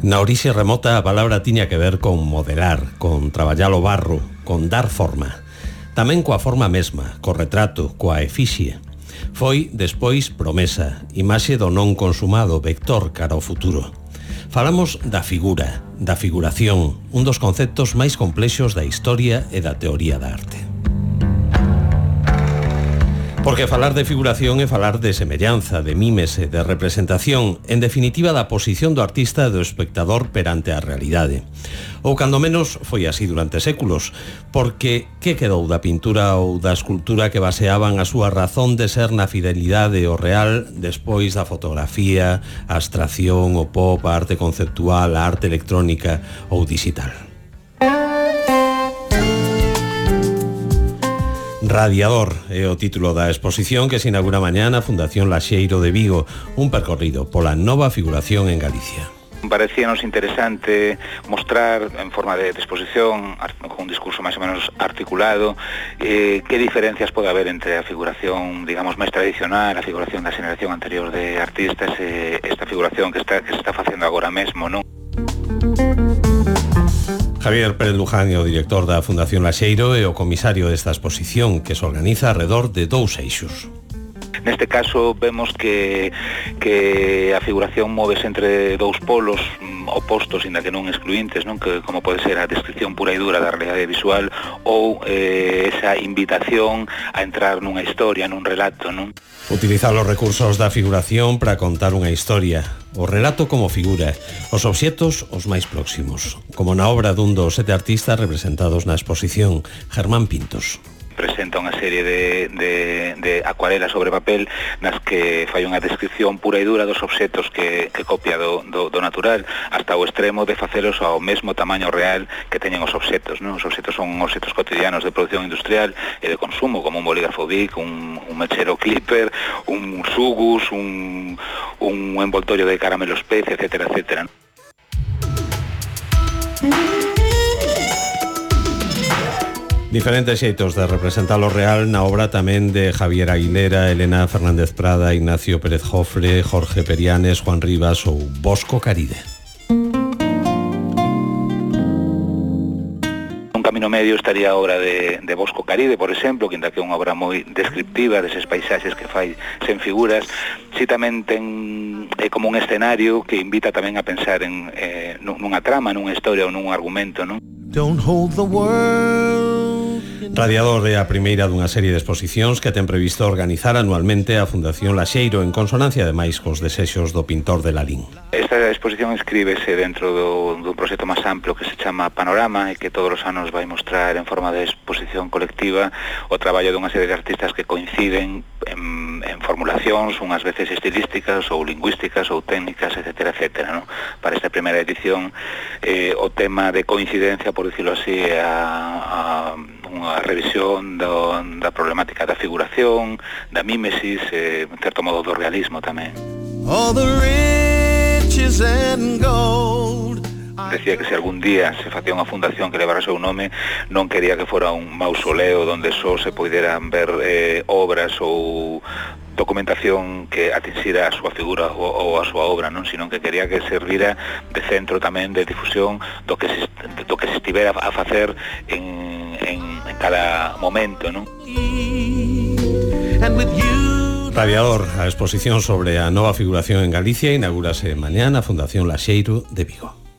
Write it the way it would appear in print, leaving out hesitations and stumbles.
Na orixe remota a palabra tiña que ver con modelar, con traballar o barro, con dar forma. Tamén coa forma mesma, co retrato, coa efixie. Foi, despois, promesa, imaxe do non consumado, vector cara ao futuro. Falamos da figura, da figuración, un dos conceptos máis complexos da historia e da teoría da arte. Porque falar de figuración é falar de semellanza, de mímese, de representación, en definitiva da posición do artista e do espectador perante a realidade. Ou cando menos foi así durante séculos, porque que quedou da pintura ou da escultura que baseaban a súa razón de ser na fidelidade ao real despois da fotografía, a abstracción, o pop, a arte conceptual, a arte electrónica ou digital? Radiador é o título da exposición que se inaugura mañá na Fundación Laxeiro de Vigo, un percorrido pola nova figuración en Galicia. Parecíanos interesante mostrar en forma de exposición, con un discurso máis ou menos articulado, que diferencias pode haber entre a figuración, digamos, máis tradicional, a figuración da xeración anterior de artistas, esta figuración que se está facendo agora mesmo, non? Javier Pérez Luján é o director da Fundación Laxeiro e o comisario desta exposición que se organiza alrededor de dous eixos. Neste caso vemos que a figuración móvese entre dous polos opostos, inda que non excluintes, non? Que como pode ser a descripción pura e dura da realidade visual ou esa invitación a entrar nunha historia, nun relato, non? Utilizar os recursos da figuración para contar unha historia, o relato como figura, os obxectos os máis próximos, como na obra dun dos 7 artistas representados na exposición, Germán Pintos. Presenta unha serie de acuarelas sobre papel nas que fai unha descripción pura e dura dos obxectos que copia do natural, hasta o extremo de facelos ao mesmo tamaño real que teñen os obxectos, non? Os obxectos son obxectos cotidianos de produción industrial e de consumo, como un bolígrafo Bic, un mechero Clipper, un Sugus, un envoltorio de caramelo Especie, etcétera, etcétera. Diferentes xeitos de representar o real na obra tamén de Javier Aguilera, Elena Fernández Prada, Ignacio Pérez Jofre, Jorge Perianes, Juan Rivas ou Bosco Caride. Un camino medio estaría a obra de Bosco Caride, por exemplo, que ainda que é unha obra moi descriptiva deses paisaxes que fai sen figuras, si tamén ten como un escenario que invita tamén a pensar en nunha trama, nunha historia ou nun argumento, non? Don't hold the world. Radiador é a primeira dunha serie de exposicións que ten previsto organizar anualmente a Fundación Laxeiro en consonancia ademais cos desexos do pintor de Lalín. Esta exposición inscríbese dentro dun proxecto máis amplo que se chama Panorama e que todos os anos vai mostrar en forma de exposición colectiva o traballo dunha serie de artistas que coinciden en formulacións, unhas veces estilísticas ou lingüísticas ou técnicas, etcétera, etcétera, ¿no? Para esta primeira edición o tema de coincidencia, por dicirlo así, a unha revisión da problemática da figuración, da mímesis, en certo modo do realismo tamén. All the riches and gold. Decía que se algún día se facía unha fundación que levara o seu nome, non quería que fora un mausoleo donde só se poideran ver obras ou documentación que atinxira a súa figura ou a súa obra, non, sino que quería que servira de centro tamén de difusión do que se estivera a facer en cada momento, non? Radiador, a exposición sobre a nova figuración en Galicia inaugúrase mañá na Fundación Laxeiro de Vigo.